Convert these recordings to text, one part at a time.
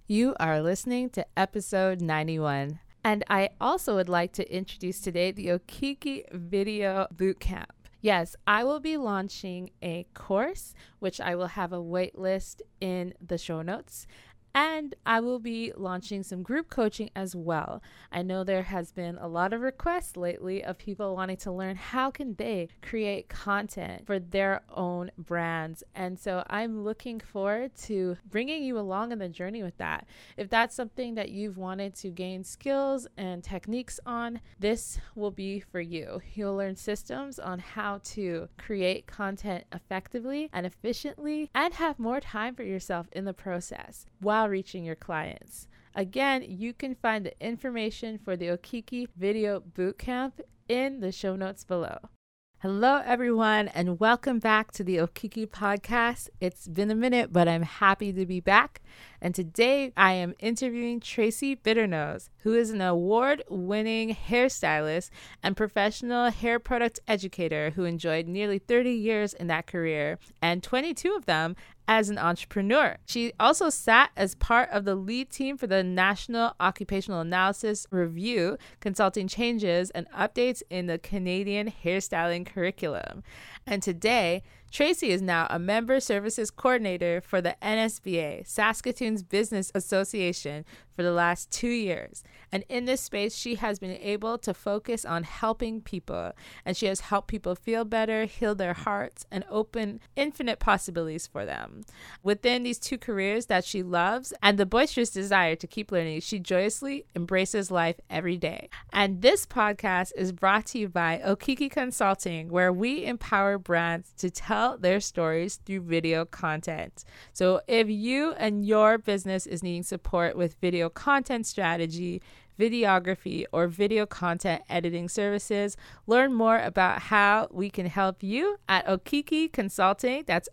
You are listening to episode 91. And I also would like to introduce today the Okiki Video Bootcamp. Yes, I will be launching a course, which I will have a wait list in the show notes. And I will be launching some group coaching as well. I know there has been a lot of requests lately of people wanting to learn how can they create content for their own brands. And so I'm looking forward to bringing you along on the journey with that. If that's something that you've wanted to gain skills and techniques on, this will be for you. You'll learn systems on how to create content effectively and efficiently and have more time for yourself in the process while reaching your clients. Again, you can find the information for the Okiki Video Bootcamp in the show notes below. Hello, everyone, and welcome back to the Okiki podcast. It's been a minute, but I'm happy to be back. And today I am interviewing Tracy Bitternose, who is an award-winning hairstylist and professional hair product educator who enjoyed nearly 30 years in that career and 22 of them as an entrepreneur. She also sat as part of the lead team for the National Occupational Analysis Review, consulting changes and updates in the Canadian hairstyling curriculum. And today, Tracy is now a member services coordinator for the NSBA, Saskatoon's Business Association, for the last 2 years. And in this space, she has been able to focus on helping people. And she has helped people feel better, heal their hearts, and open infinite possibilities for them. Within these two careers that she loves and the boisterous desire to keep learning, she joyously embraces life every day. And this podcast is brought to you by Okiki Consulting, where we empower brands to tell their stories through video content. So if you and your business is needing support with video content strategy, videography, or video content editing services, learn more about how we can help you at Okiki Consulting. That's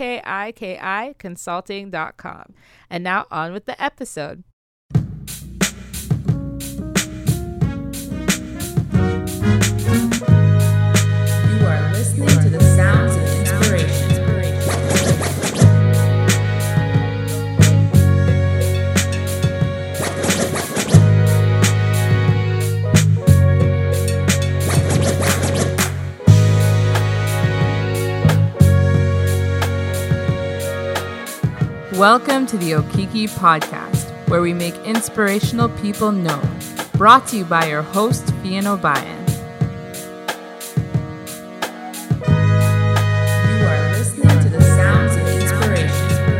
OKIKI Consulting.com. And now on with the episode. You are listening to the sounds of inspiration. Welcome to the Okiki Podcast, where we make inspirational people known. Brought to you by your host, Fian O'Brien. You are listening to the sounds of inspiration.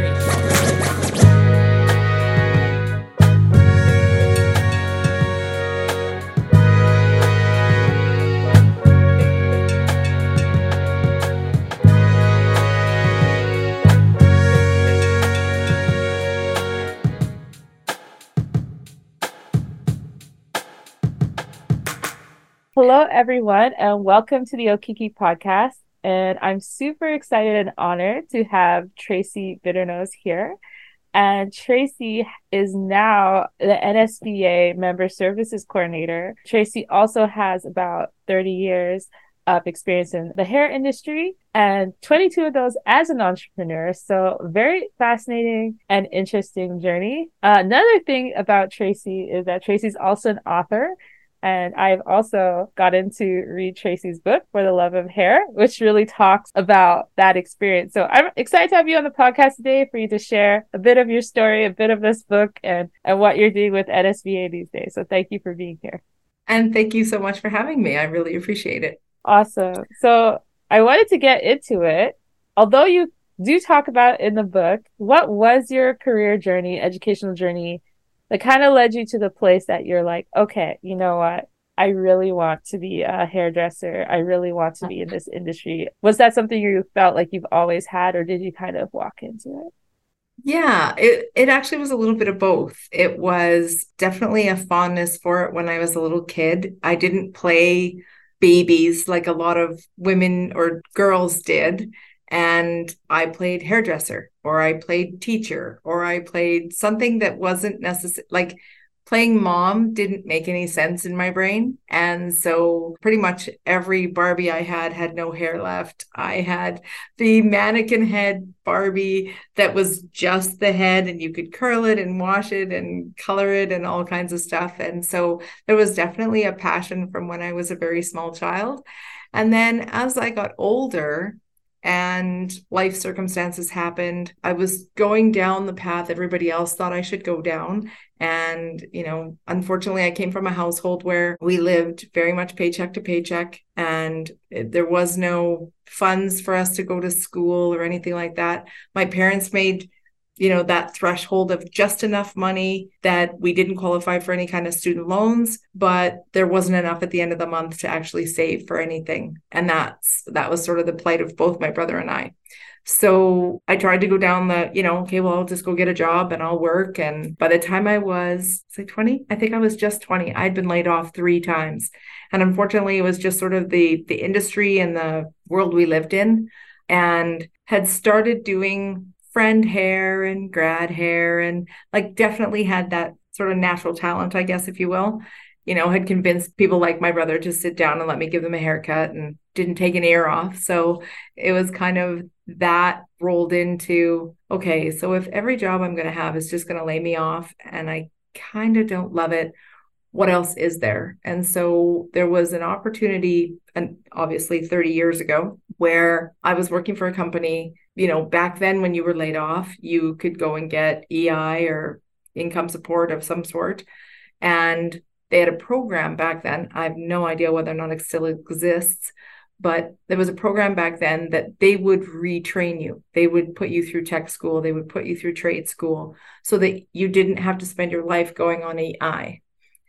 Hello, everyone, and welcome to the Okiki Podcast. And I'm super excited and honored to have Tracy Bitternose here. And Tracy is now the NSBA Member Services Coordinator. Tracy also has about 30 years of experience in the hair industry and 22 of those as an entrepreneur. So very fascinating and interesting journey. Another thing about Tracy is that Tracy's also an author. And I've also gotten to read Tracy's book, For the Love of Hair, which really talks about that experience. So I'm excited to have you on the podcast today for you to share a bit of your story, a bit of this book, and what you're doing with NSBA these days. So thank you for being here. And thank you so much for having me. I really appreciate it. Awesome. So I wanted to get into it. Although you do talk about it in the book, what was your career journey, educational journey, that kind of led you to the place that you're like, okay, you know what? I really want to be a hairdresser. I really want to be in this industry. Was that something you felt like you've always had, or did you kind of walk into it? Yeah, it actually was a little bit of both. It was definitely a fondness for it when I was a little kid. I didn't play babies like a lot of women or girls did. And I played hairdresser, or I played teacher, or I played something that wasn't necessary. Like playing mom didn't make any sense in my brain. And so pretty much every Barbie I had no hair left. I had the mannequin head Barbie that was just the head, and you could curl it and wash it and color it and all kinds of stuff. And so there was definitely a passion from when I was a very small child. And then as I got older, and life circumstances happened, I was going down the path everybody else thought I should go down. And, unfortunately, I came from a household where we lived very much paycheck to paycheck, and there was no funds for us to go to school or anything like that. My parents made that threshold of just enough money that we didn't qualify for any kind of student loans, but there wasn't enough at the end of the month to actually save for anything. And that was sort of the plight of both my brother and I. So I tried to go down okay, well, I'll just go get a job and I'll work. And by the time I was 20, I think I was just 20, I'd been laid off 3 times. And unfortunately, it was just sort of the industry and the world we lived in, and had started doing friend hair and grad hair, and definitely had that sort of natural talent, I guess, if you will. Had convinced people like my brother to sit down and let me give them a haircut, and didn't take an ear off. So it was kind of that rolled into, okay, so if every job I'm going to have is just going to lay me off and I kind of don't love it, what else is there? And so there was an opportunity, and obviously 30 years ago, where I was working for a company. Back then when you were laid off, you could go and get EI or income support of some sort. And they had a program back then. I have no idea whether or not it still exists, but there was a program back then that they would retrain you. They would put you through tech school. They would put you through trade school so that you didn't have to spend your life going on EI.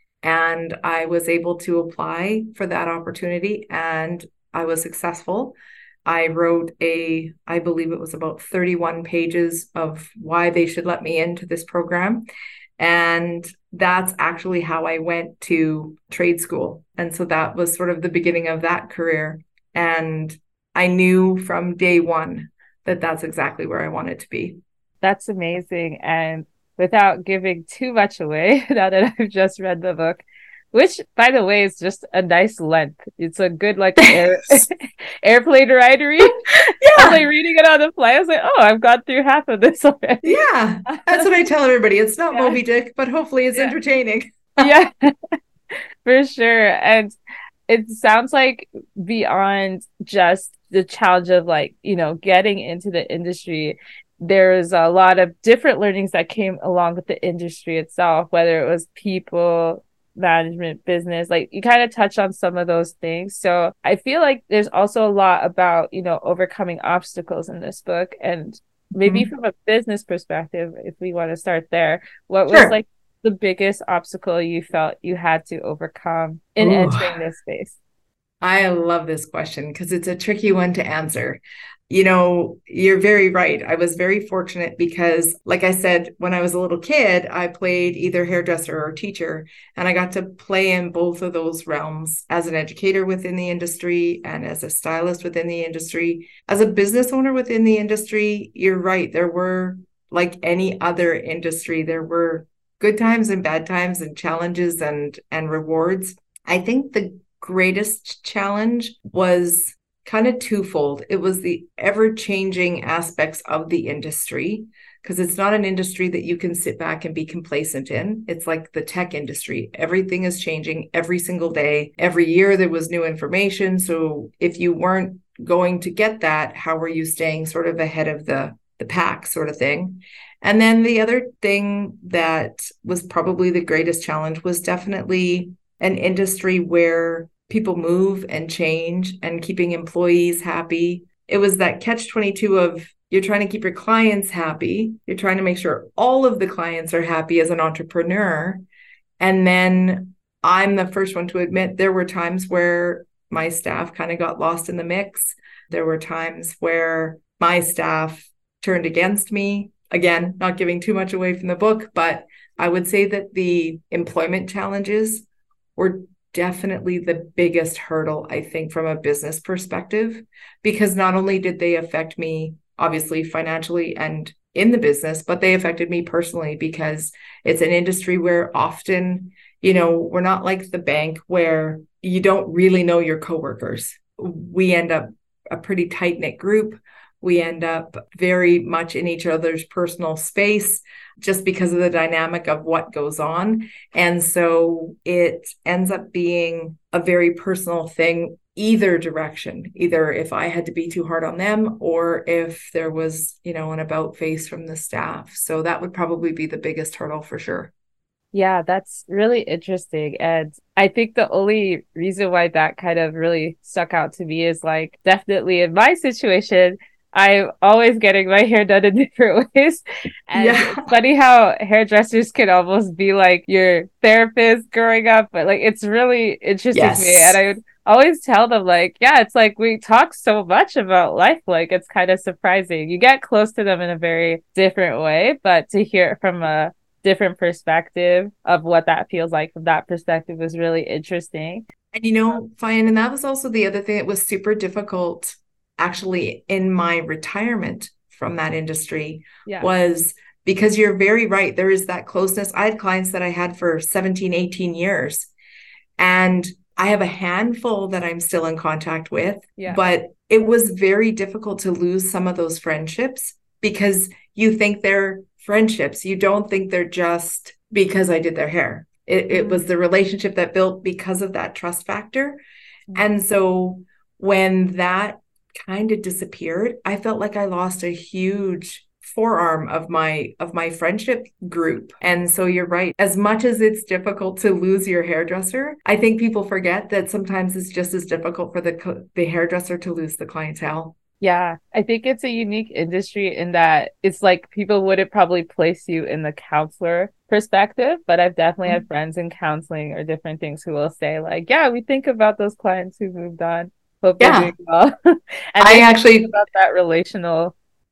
And I was able to apply for that opportunity, and I was successful. I wrote I believe it was about 31 pages of why they should let me into this program. And that's actually how I went to trade school. And so that was sort of the beginning of that career. And I knew from day one that that's exactly where I wanted to be. That's amazing. And without giving too much away, now that I've just read the book, which, by the way, is just a nice length. It's a good, airplane ridery. Yeah. I was reading it on the fly. I was like, oh, I've got through half of this already. Yeah. That's what I tell everybody. It's not Moby Dick, but hopefully it's entertaining. Yeah, for sure. And it sounds like beyond just the challenge of getting into the industry, there's a lot of different learnings that came along with the industry itself, whether it was people, management, business. You kind of touch on some of those things. So I feel like there's also a lot about, overcoming obstacles in this book. And maybe from a business perspective, if we want to start there, what was the biggest obstacle you felt you had to overcome in entering this space? I love this question because it's a tricky one to answer. You're very right. I was very fortunate because, like I said, when I was a little kid, I played either hairdresser or teacher, and I got to play in both of those realms as an educator within the industry and as a stylist within the industry. As a business owner within the industry, you're right. There were, like any other industry, there were good times and bad times and challenges and rewards. I think the greatest challenge was kind of twofold. It was the ever-changing aspects of the industry, because it's not an industry that you can sit back and be complacent in. It's like the tech industry. Everything is changing every single day. Every year there was new information. So if you weren't going to get that, how were you staying sort of ahead of the pack sort of thing? And then the other thing that was probably the greatest challenge was definitely an industry where people move and change, and keeping employees happy. It was that catch-22 of you're trying to keep your clients happy. You're trying to make sure all of the clients are happy as an entrepreneur. And then I'm the first one to admit there were times where my staff kind of got lost in the mix. There were times where my staff turned against me. Again, not giving too much away from the book, but I would say that the employment challenges were definitely the biggest hurdle, I think, from a business perspective, because not only did they affect me, obviously, financially and in the business, but they affected me personally because it's an industry where often, we're not like the bank where you don't really know your coworkers. We end up a pretty tight-knit group. We end up very much in each other's personal space just because of the dynamic of what goes on. And so it ends up being a very personal thing, either direction, either if I had to be too hard on them or if there was, an about face from the staff. So that would probably be the biggest hurdle for sure. Yeah, that's really interesting. And I think the only reason why that kind of really stuck out to me is like, definitely in my situation, I'm always getting my hair done in different ways. And it's funny how hairdressers can almost be like your therapist growing up, but like it's really interesting to me. And I would always tell them like, yeah, it's like we talk so much about life, like it's kind of surprising. You get close to them in a very different way, but to hear it from a different perspective of what that feels like from that perspective was really interesting. And fine. And that was also the other thing that was super difficult actually in my retirement from that industry was because you're very right. There is that closeness. I had clients that I had for 17, 18 years, and I have a handful that I'm still in contact with, but it was very difficult to lose some of those friendships because you think they're friendships. You don't think they're just because I did their hair. It was the relationship that built because of that trust factor. And so when that kind of disappeared, I felt like I lost a huge forearm of my friendship group. And so you're right. As much as it's difficult to lose your hairdresser, I think people forget that sometimes it's just as difficult for the hairdresser to lose the clientele. Yeah, I think it's a unique industry in that it's like people wouldn't probably place you in the counselor perspective, but I've definitely had friends in counseling or different things who will say like, yeah, we think about those clients who moved on. Hope they're doing well. And I actually about that relational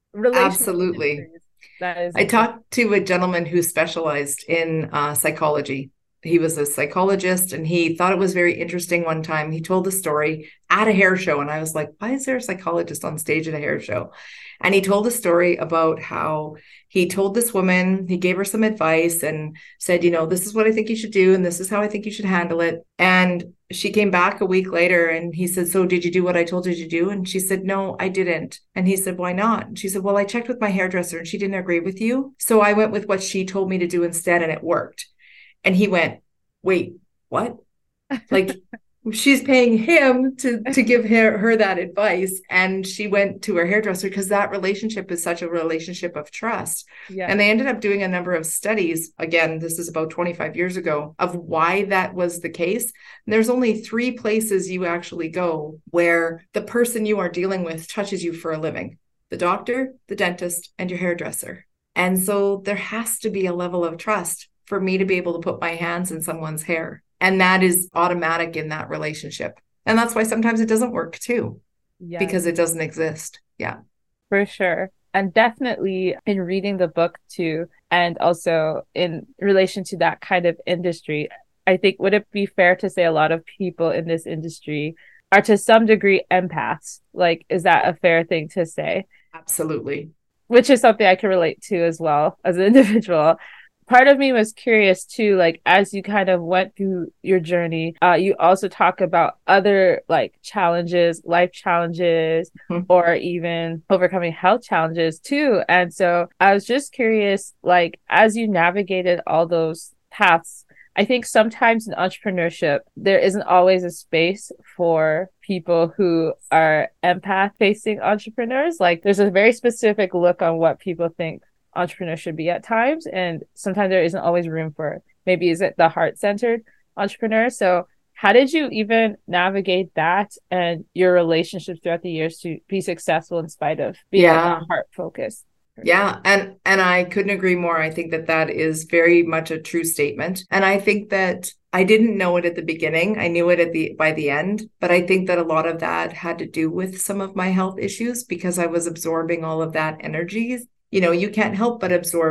absolutely. That is I talked to a gentleman who specialized in psychology. He was a psychologist and he thought it was very interesting one time. He told a story at a hair show. And I was like, why is there a psychologist on stage at a hair show? And he told a story about how he told this woman, he gave her some advice and said, this is what I think you should do. And this is how I think you should handle it. And she came back a week later and he said, so did you do what I told you to do? And she said, no, I didn't. And he said, why not? And she said, well, I checked with my hairdresser and she didn't agree with you. So I went with what she told me to do instead and it worked. And he went, wait, what? Like she's paying him to give her that advice. And she went to her hairdresser because that relationship is such a relationship of trust. Yeah. And they ended up doing a number of studies. Again, this is about 25 years ago of why that was the case. And there's only 3 places you actually go where the person you are dealing with touches you for a living: the doctor, the dentist, and your hairdresser. And so there has to be a level of trust for me to be able to put my hands in someone's hair. And that is automatic in that relationship. And that's why sometimes it doesn't work too, because it doesn't exist. Yeah. For sure. And definitely in reading the book too, and also in relation to that kind of industry, I think, would it be fair to say a lot of people in this industry are to some degree empaths? Like, is that a fair thing to say? Absolutely. Which is something I can relate to as well as an individual. Part of me was curious too, like as you kind of went through your journey, you also talk about other like challenges, life challenges, or even overcoming health challenges too. And so I was just curious, like as you navigated all those paths, I think sometimes in entrepreneurship, there isn't always a space for people who are empath facing entrepreneurs. Like there's a very specific look on what people think entrepreneur should be at times, and sometimes there isn't always room for maybe is it the heart-centered entrepreneur. So how did you even navigate that and your relationships throughout the years to be successful in spite of being a heart focus? Yeah, and I couldn't agree more. I think that is very much a true statement, and I think that I didn't know it at the beginning. I knew it by the end, but I think that a lot of that had to do with some of my health issues because I was absorbing all of that energy. You can't help but absorb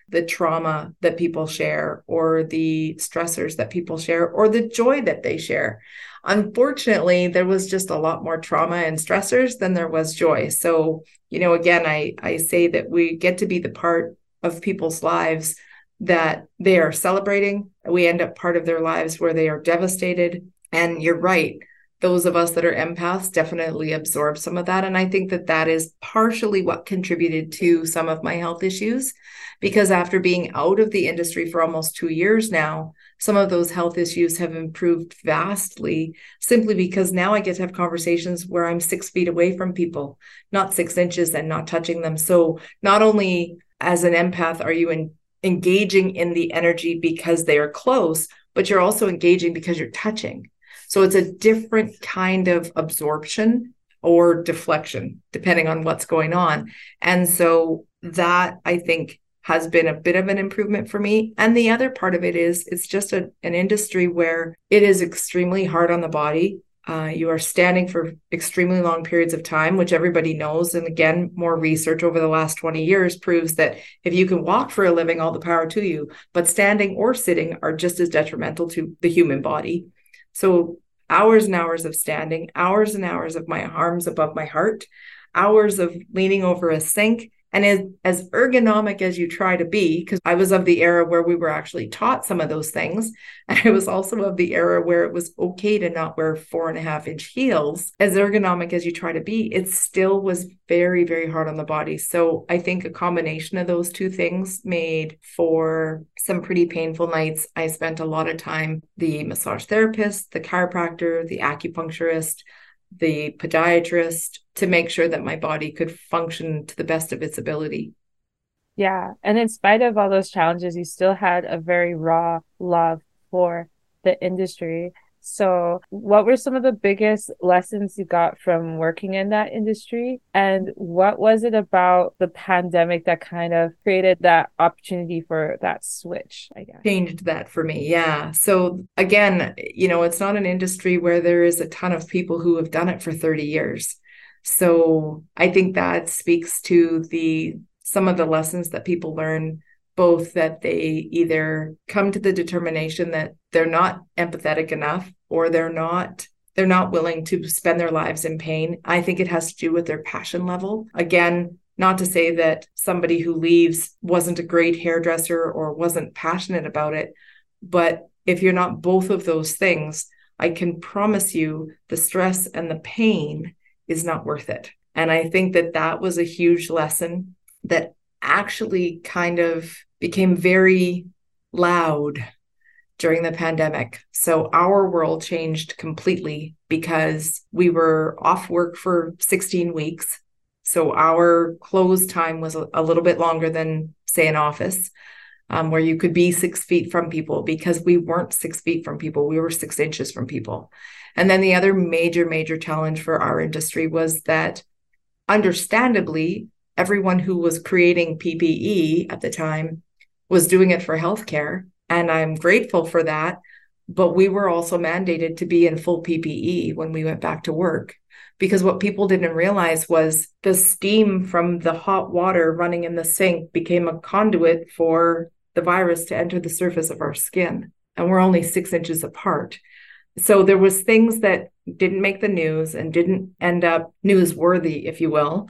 the trauma that people share or the stressors that people share or the joy that they share. Unfortunately, there was just a lot more trauma and stressors than there was joy. So, again, I say that we get to be the part of people's lives that they are celebrating. We end up part of their lives where they are devastated. And you're right. Those of us that are empaths definitely absorb some of that. And I think that that is partially what contributed to some of my health issues, because after being out of the industry for almost 2 years now, some of those health issues have improved vastly simply because now I get to have conversations where I'm 6 feet away from people, not 6 inches and not touching them. So not only as an empath are you engaging in the energy because they are close, but you're also engaging because you're touching. So it's a different kind of absorption or deflection, depending on what's going on. And so that, I think, has been a bit of an improvement for me. And the other part of it is it's just an industry where it is extremely hard on the body. You are standing for extremely long periods of time, which everybody knows. And again, more research over the last 20 years proves that if you can walk for a living, all the power to you, but standing or sitting are just as detrimental to the human body. So hours and hours of standing, hours and hours of my arms above my heart, hours of leaning over a sink. And as ergonomic as you try to be, because I was of the era where we were actually taught some of those things. And I was also of the era where it was okay to not wear 4.5-inch heels. As ergonomic as you try to be, it still was very, very hard on the body. So I think a combination of those two things made for some pretty painful nights. I spent a lot of time, the massage therapist, the chiropractor, the acupuncturist, the podiatrist, to make sure that my body could function to the best of its ability. Yeah. And in spite of all those challenges, you still had a very raw love for the industry. So what were some of the biggest lessons you got from working in that industry? And what was it about the pandemic that kind of created that opportunity for that switch, I guess? Changed that for me. Yeah. So again, it's not an industry where there is a ton of people who have done it for 30 years. So I think that speaks to some of the lessons that people learn, both that they either come to the determination that they're not empathetic enough or they're not willing to spend their lives in pain. I think it has to do with their passion level. Again, not to say that somebody who leaves wasn't a great hairdresser or wasn't passionate about it, but if you're not both of those things, I can promise you the stress and the pain is not worth it. And I think that was a huge lesson that actually kind of became very loud during the pandemic. So our world changed completely because we were off work for 16 weeks. So our close time was a little bit longer than, say, an office, where you could be 6 feet from people, because we weren't 6 feet from people. We were 6 inches from people. And then the other major, major challenge for our industry was that, understandably, everyone who was creating PPE at the time was doing it for healthcare. And I'm grateful for that. But we were also mandated to be in full PPE when we went back to work, because what people didn't realize was the steam from the hot water running in the sink became a conduit for the virus to enter the surface of our skin. And we're only 6 inches apart. So there was things that didn't make the news and didn't end up newsworthy, if you will.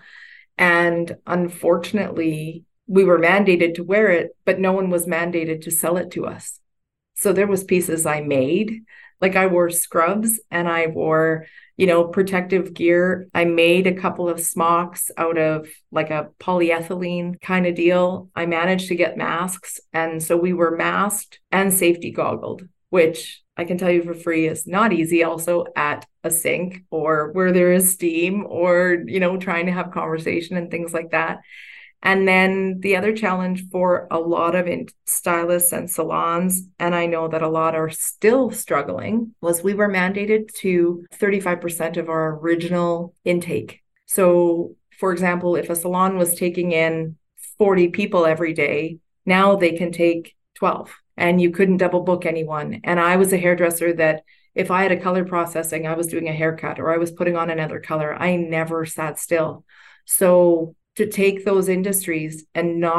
And unfortunately, we were mandated to wear it, but no one was mandated to sell it to us. So there was pieces I made, like I wore scrubs and I wore, protective gear. I made a couple of smocks out of like a polyethylene kind of deal. I managed to get masks. And so we were masked and safety goggled, which I can tell you for free is not easy also at a sink or where there is steam or, trying to have conversation and things like that. And then the other challenge for a lot of stylists and salons, and I know that a lot are still struggling, was we were mandated to 35% of our original intake. So, for example, if a salon was taking in 40 people every day, now they can take 12, and you couldn't double book anyone. And I was a hairdresser that if I had a color processing, I was doing a haircut or I was putting on another color, I never sat still. So to take those industries and knock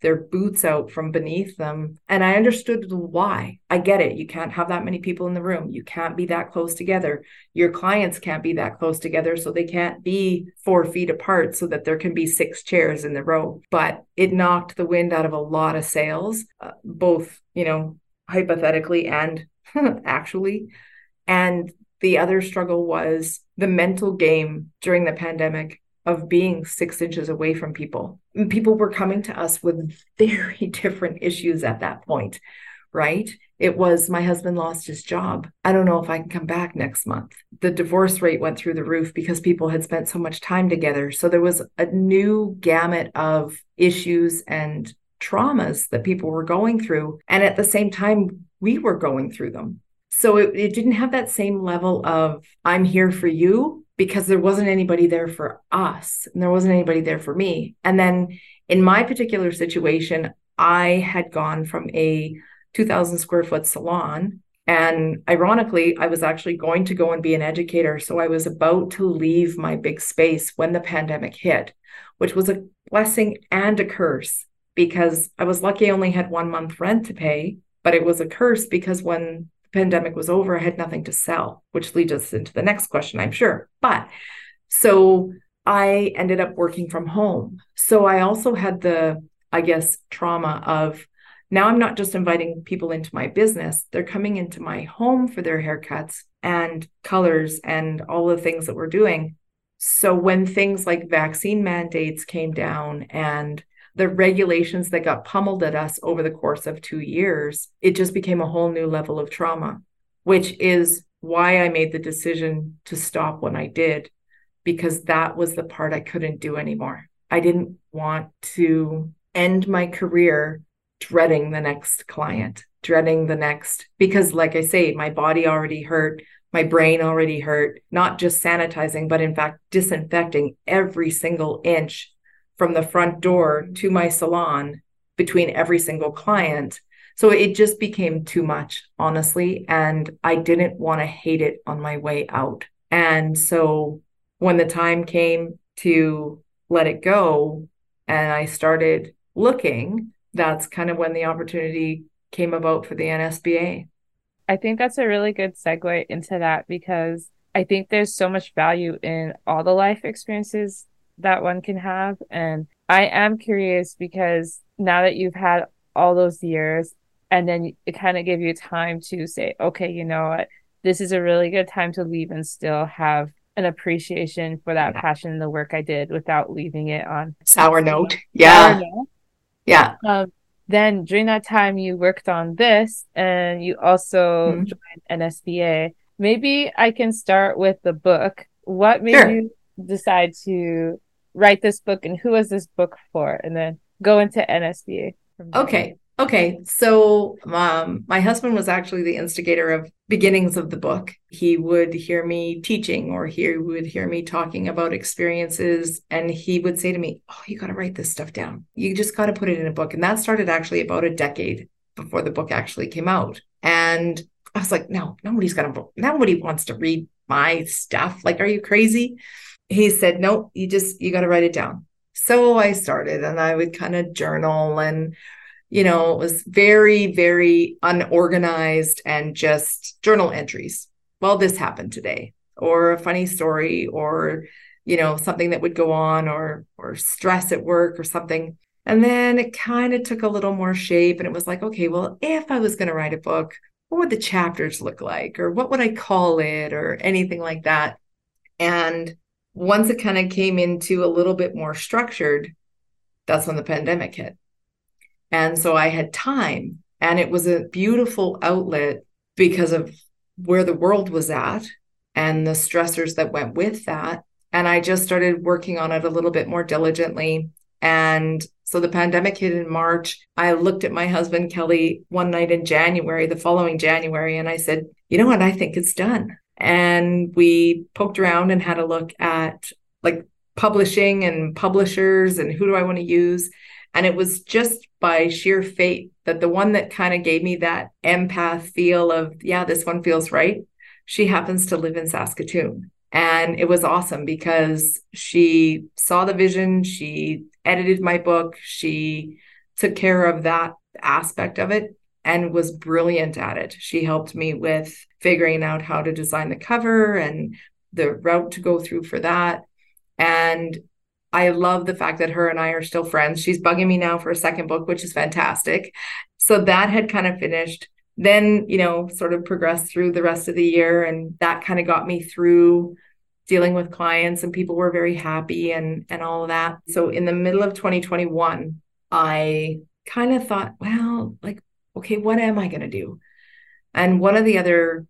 their boots out from beneath them. And I understood the why. I get it. You can't have that many people in the room. You can't be that close together. Your clients can't be that close together, so they can't be 4 feet apart so that there can be 6 chairs in the row. But it knocked the wind out of a lot of sales, both, hypothetically and actually. And the other struggle was the mental game during the pandemic of being 6 inches away from people. And people were coming to us with very different issues at that point, right? It was, my husband lost his job. I don't know if I can come back next month. The divorce rate went through the roof because people had spent so much time together. So there was a new gamut of issues and traumas that people were going through. And at the same time, we were going through them. So it didn't have that same level of, I'm here for you, because there wasn't anybody there for us and there wasn't anybody there for me. And then in my particular situation, I had gone from a 2,000 square foot salon. And ironically, I was actually going to go and be an educator. So I was about to leave my big space when the pandemic hit, which was a blessing and a curse, because I was lucky I only had 1 month rent to pay, but it was a curse because when pandemic was over, I had nothing to sell, which leads us into the next question, I'm sure. But so I ended up working from home. So I also had the, trauma of, now I'm not just inviting people into my business, they're coming into my home for their haircuts and colors and all the things that we're doing. So when things like vaccine mandates came down and the regulations that got pummeled at us over the course of 2 years, it just became a whole new level of trauma, which is why I made the decision to stop when I did, because that was the part I couldn't do anymore. I didn't want to end my career dreading the next client, because like I say, my body already hurt, my brain already hurt, not just sanitizing, but in fact, disinfecting every single inch from the front door to my salon between every single client. So it just became too much, honestly. And I didn't want to hate it on my way out. And so when the time came to let it go and I started looking, that's kind of when the opportunity came about for the NSBA. I think that's a really good segue into that, because I think there's so much value in all the life experiences that one can have. And I am curious, because now that you've had all those years, and then it kind of gave you time to say, okay, you know what, this is a really good time to leave and still have an appreciation for that passion in the work I did without leaving it on sour note. Yeah. Yeah. Then during that time you worked on this, and you also joined NSBA. Maybe I can start with the book. What made you decide to write this book, and who was this book for, and then go into NSBA? Okay. So my husband was actually the instigator of beginnings of the book. He would hear me teaching, or he would hear me talking about experiences, and he would say to me, oh, you got to write this stuff down. You just got to put it in a book. And that started actually about a decade before the book actually came out. And I was like, no, nobody wants to read my stuff. Like, are you crazy? He said, no, you got to write it down. So I started, and I would kind of journal, and, it was very, very unorganized and just journal entries. Well, this happened today, or a funny story, or, something that would go on, or stress at work or something. And then it kind of took a little more shape, and it was like, okay, well, if I was going to write a book, what would the chapters look like? Or what would I call it, or anything like that? And once it kind of came into a little bit more structured, that's when the pandemic hit. And so I had time, and it was a beautiful outlet because of where the world was at and the stressors that went with that. And I just started working on it a little bit more diligently. And so the pandemic hit in March. I looked at my husband, Kelly, one night in January, the following January, and I said, you know what, I think it's done. And we poked around and had a look at like publishing and publishers and who do I want to use. And it was just by sheer fate that the one that kind of gave me that empath feel of, yeah, this one feels right, she happens to live in Saskatoon. And it was awesome because she saw the vision, she edited my book, she took care of that aspect of it and was brilliant at it. She helped me with figuring out how to design the cover and the route to go through for that. And I love the fact that her and I are still friends. She's bugging me now for a second book, which is fantastic. So that had kind of finished. Then, sort of progressed through the rest of the year. And that kind of got me through dealing with clients, and people were very happy and all of that. So in the middle of 2021, I kind of thought, well, like, okay, what am I going to do? And one of the other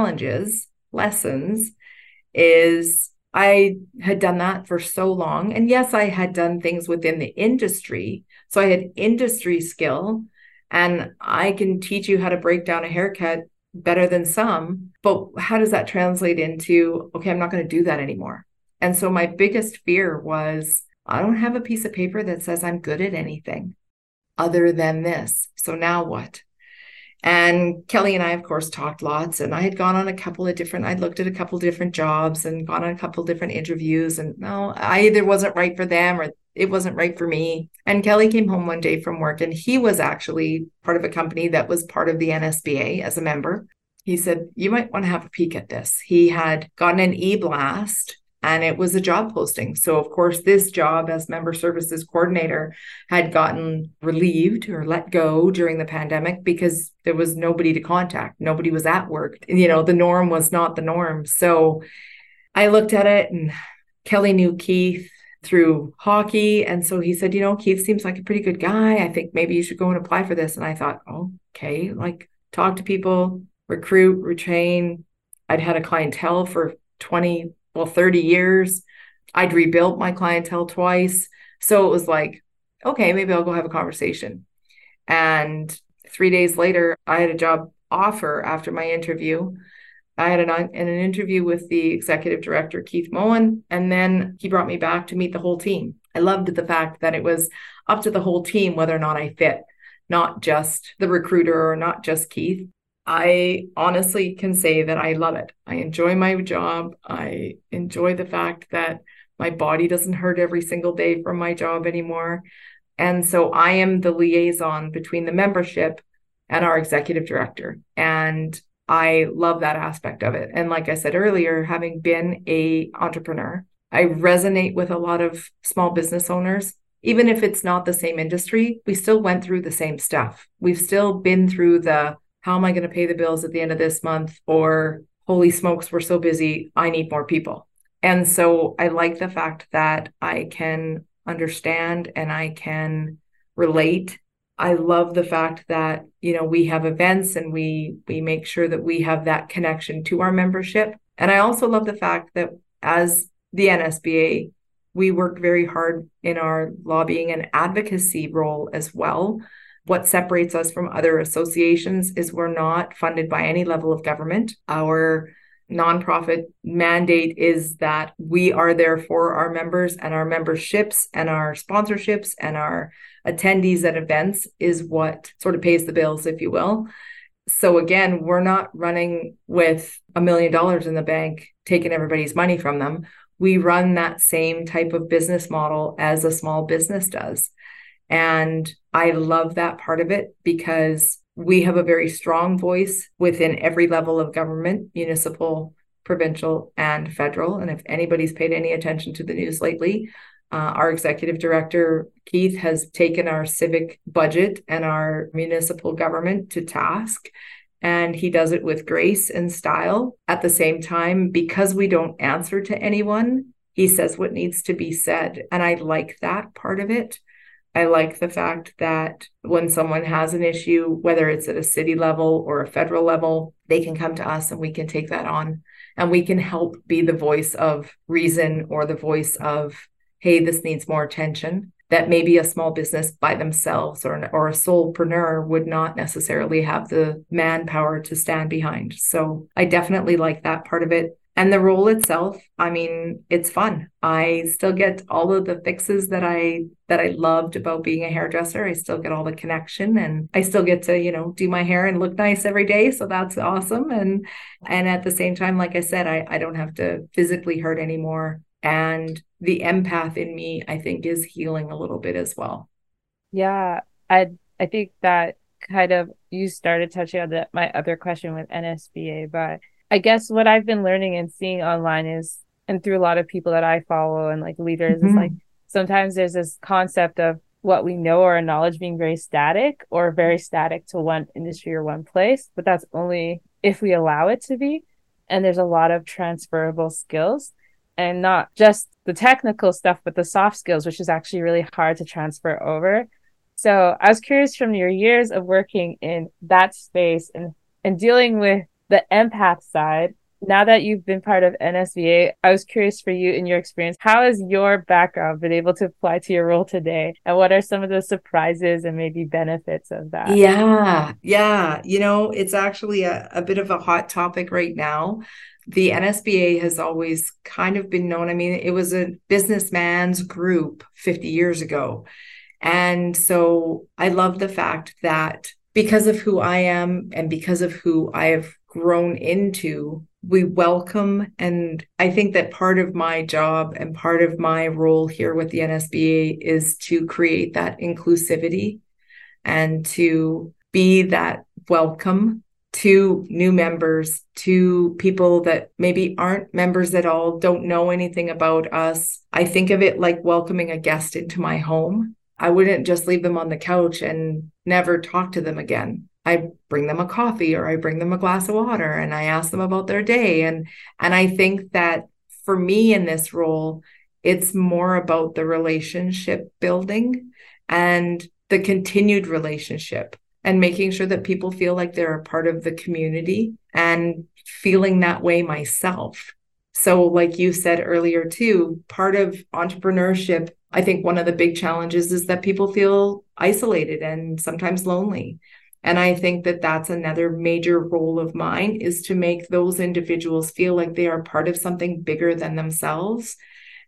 lessons is I had done that for so long. And yes, I had done things within the industry. So I had industry skill, and I can teach you how to break down a haircut better than some. But how does that translate into, okay, I'm not going to do that anymore. And so my biggest fear was, I don't have a piece of paper that says I'm good at anything other than this. So now what? And Kelly and I, of course, talked lots, and I had gone on I'd looked at a couple of different jobs and gone on a couple of different interviews, and no, I either wasn't right for them or it wasn't right for me. And Kelly came home one day from work, and he was actually part of a company that was part of the NSBA as a member. He said, you might want to have a peek at this. He had gotten an e-blast, and it was a job posting. So, of course, this job as member services coordinator had gotten relieved or let go during the pandemic because there was nobody to contact. Nobody was at work. The norm was not the norm. So I looked at it, and Kelly knew Keith through hockey. And so he said, Keith seems like a pretty good guy. I think maybe you should go and apply for this. And I thought, okay, like talk to people, recruit, retrain. I'd had a clientele for 30 years. I'd rebuilt my clientele twice. So it was like, okay, maybe I'll go have a conversation. And 3 days later, I had a job offer after my interview. I had an interview with the executive director, Keith Moen, and then he brought me back to meet the whole team. I loved the fact that it was up to the whole team whether or not I fit, not just the recruiter or not just Keith. I honestly can say that I love it. I enjoy my job. I enjoy the fact that my body doesn't hurt every single day from my job anymore. And so I am the liaison between the membership and our executive director. And I love that aspect of it. And like I said earlier, having been an entrepreneur, I resonate with a lot of small business owners. Even if it's not the same industry, we still went through the same stuff. We've still been through the, how am I going to pay the bills at the end of this month? Or holy smokes, we're so busy, I need more people. And so I like the fact that I can understand and I can relate. I love the fact that, we have events and we make sure that we have that connection to our membership. And I also love the fact that as the NSBA, we work very hard in our lobbying and advocacy role as well. What separates us from other associations is we're not funded by any level of government. Our nonprofit mandate is that we are there for our members, and our memberships and our sponsorships and our attendees at events is what sort of pays the bills, if you will. So again, we're not running with $1 million in the bank, taking everybody's money from them. We run that same type of business model as a small business does. And I love that part of it because we have a very strong voice within every level of government, municipal, provincial, and federal. And if anybody's paid any attention to the news lately, our executive director, Keith, has taken our civic budget and our municipal government to task. And he does it with grace and style. At the same time, because we don't answer to anyone, he says what needs to be said. And I like that part of it. I like the fact that when someone has an issue, whether it's at a city level or a federal level, they can come to us and we can take that on. And we can help be the voice of reason or the voice of, hey, this needs more attention, that maybe a small business by themselves or a solopreneur would not necessarily have the manpower to stand behind. So I definitely like that part of it. And the role itself, I mean, it's fun. I still get all of the fixes that I loved about being a hairdresser. I still get all the connection, and I still get to, do my hair and look nice every day. So that's awesome. And at the same time, like I said, I don't have to physically hurt anymore. And the empath in me, I think, is healing a little bit as well. Yeah. I think that kind of you started touching on my other question with NSBA, but I guess what I've been learning and seeing online is, and through a lot of people that I follow and like leaders, is like Mhm. sometimes there's this concept of what we know or our knowledge being very static or very static to one industry or one place, but that's only if we allow it to be. And there's a lot of transferable skills and not just the technical stuff, but the soft skills, which is actually really hard to transfer over. So I was curious from your years of working in that space and dealing with the empath side. Now that you've been part of NSVA, I was curious for you in your experience, how has your background been able to apply to your role today? And what are some of the surprises and maybe benefits of that? Yeah, yeah. It's actually a bit of a hot topic right now. The NSBA has always kind of been known. I mean, it was a businessman's group 50 years ago. And so I love the fact that because of who I am and because of who I have grown into, we welcome. And I think that part of my job and part of my role here with the NSBA is to create that inclusivity and to be that welcome to new members, to people that maybe aren't members at all, don't know anything about us. I think of it like welcoming a guest into my home. I wouldn't just leave them on the couch and never talk to them again. I bring them a coffee or I bring them a glass of water and I ask them about their day. And I think that for me in this role, it's more about the relationship building and the continued relationship and making sure that people feel like they're a part of the community and feeling that way myself. So, like you said earlier, too, part of entrepreneurship, I think one of the big challenges is that people feel isolated and sometimes lonely. And I think that that's another major role of mine is to make those individuals feel like they are part of something bigger than themselves.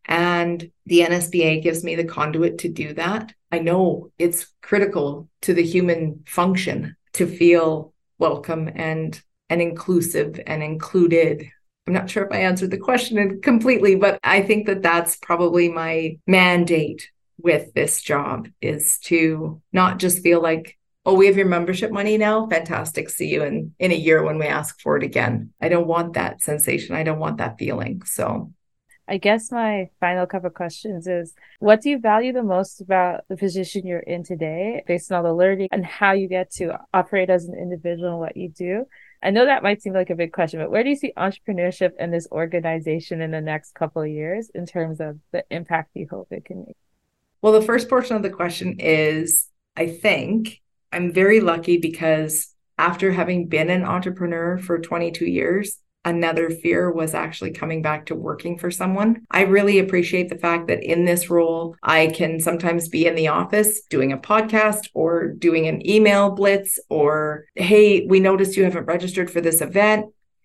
And the NSBA gives me the conduit to do that. I know it's critical to the human function to feel welcome and inclusive and included. I'm not sure if I answered the question completely, but I think that that's probably my mandate with this job is to not just feel like, oh, we have your membership money now. Fantastic. See you in a year when we ask for it again. I don't want that sensation. I don't want that feeling. So I guess my final couple of questions is what do you value the most about the position you're in today, based on all the learning and how you get to operate as an individual and what you do? I know that might seem like a big question, but where do you see entrepreneurship and this organization in the next couple of years in terms of the impact you hope it can make? well, the first portion of the question is I think I'm very lucky because after having been an entrepreneur for 22 years, another fear was actually coming back to working for someone. I really appreciate the fact that in this role, I can sometimes be in the office doing a podcast or doing an email blitz or, hey, we noticed you haven't registered for this event.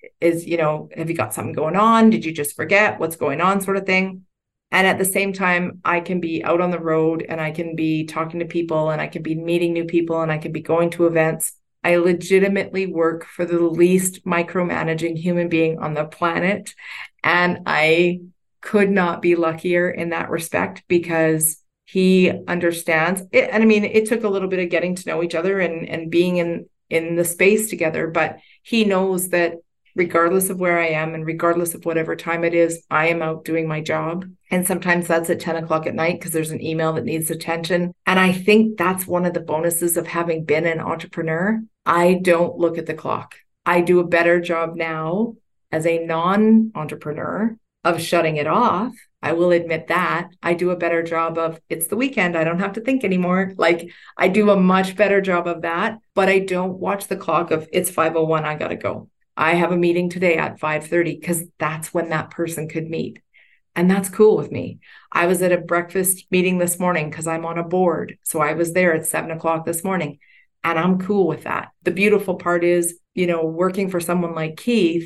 Have you got something going on? Did you just forget what's going on, sort of thing? And at the same time, I can be out on the road and I can be talking to people and I can be meeting new people and I can be going to events. I legitimately work for the least micromanaging human being on the planet. And I could not be luckier in that respect because he understands it. And I mean, it took a little bit of getting to know each other and being in the space together, but he knows that regardless of where I am and regardless of whatever time it is, I am out doing my job. And sometimes that's at 10 o'clock at night because there's an email that needs attention. And I think that's one of the bonuses of having been an entrepreneur. I don't look at the clock. I do a better job now as a non-entrepreneur of shutting it off. I will admit that. I do a better job of it's the weekend. I don't have to think anymore. Like I do a much better job of that, but I don't watch the clock of it's 5:01. I got to go. I have a meeting today at 5:30 because that's when that person could meet. And that's cool with me. I was at a breakfast meeting this morning because I'm on a board. So I was there at 7 o'clock this morning and I'm cool with that. The beautiful part is, working for someone like Keith,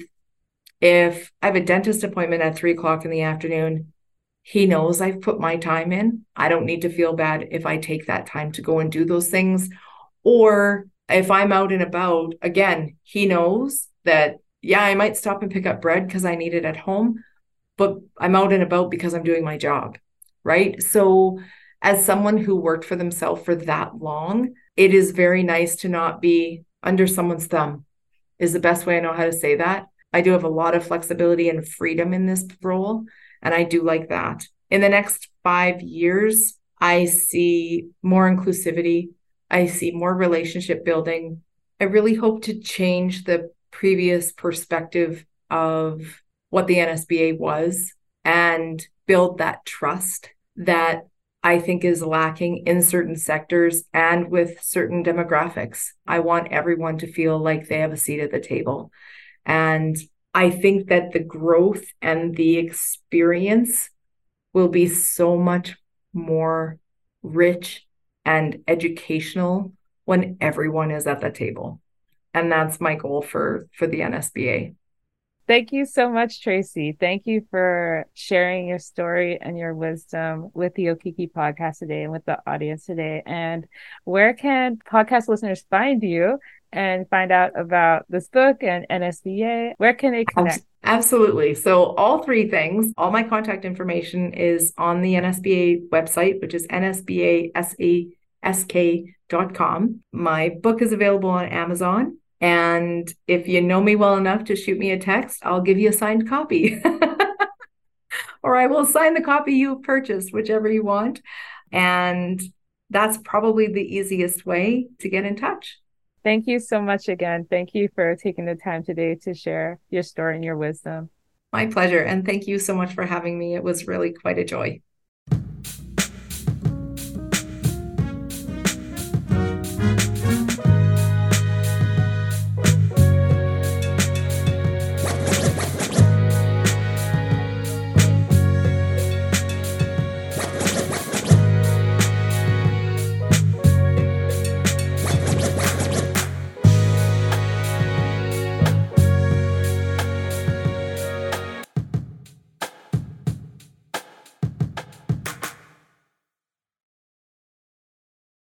if I have a dentist appointment at 3 o'clock in the afternoon, he knows I've put my time in. I don't need to feel bad if I take that time to go and do those things. Or if I'm out and about, again, he knows that, yeah, I might stop and pick up bread because I need it at home, but I'm out and about because I'm doing my job, right? So as someone who worked for themselves for that long, it is very nice to not be under someone's thumb, is the best way I know how to say that. I do have a lot of flexibility and freedom in this role, and I do like that. In the next 5 years, I see more inclusivity. I see more relationship building. I really hope to change the previous perspective of what the NSBA was and build that trust that I think is lacking in certain sectors and with certain demographics. I want everyone to feel like they have a seat at the table. And I think that the growth and the experience will be so much more rich and educational when everyone is at the table. And that's my goal for the NSBA. Thank you so much, Tracy. Thank you for sharing your story and your wisdom with the Okiki podcast today and with the audience today. And where can podcast listeners find you and find out about this book and NSBA? Where can they connect? Absolutely. So all three things, all my contact information is on the NSBA website, which is nsbasask.com. My book is available on Amazon. And if you know me well enough to shoot me a text, I'll give you a signed copy. Or I will sign the copy you purchased, whichever you want. And that's probably the easiest way to get in touch. Thank you so much again. Thank you for taking the time today to share your story and your wisdom. My pleasure. And thank you so much for having me. It was really quite a joy.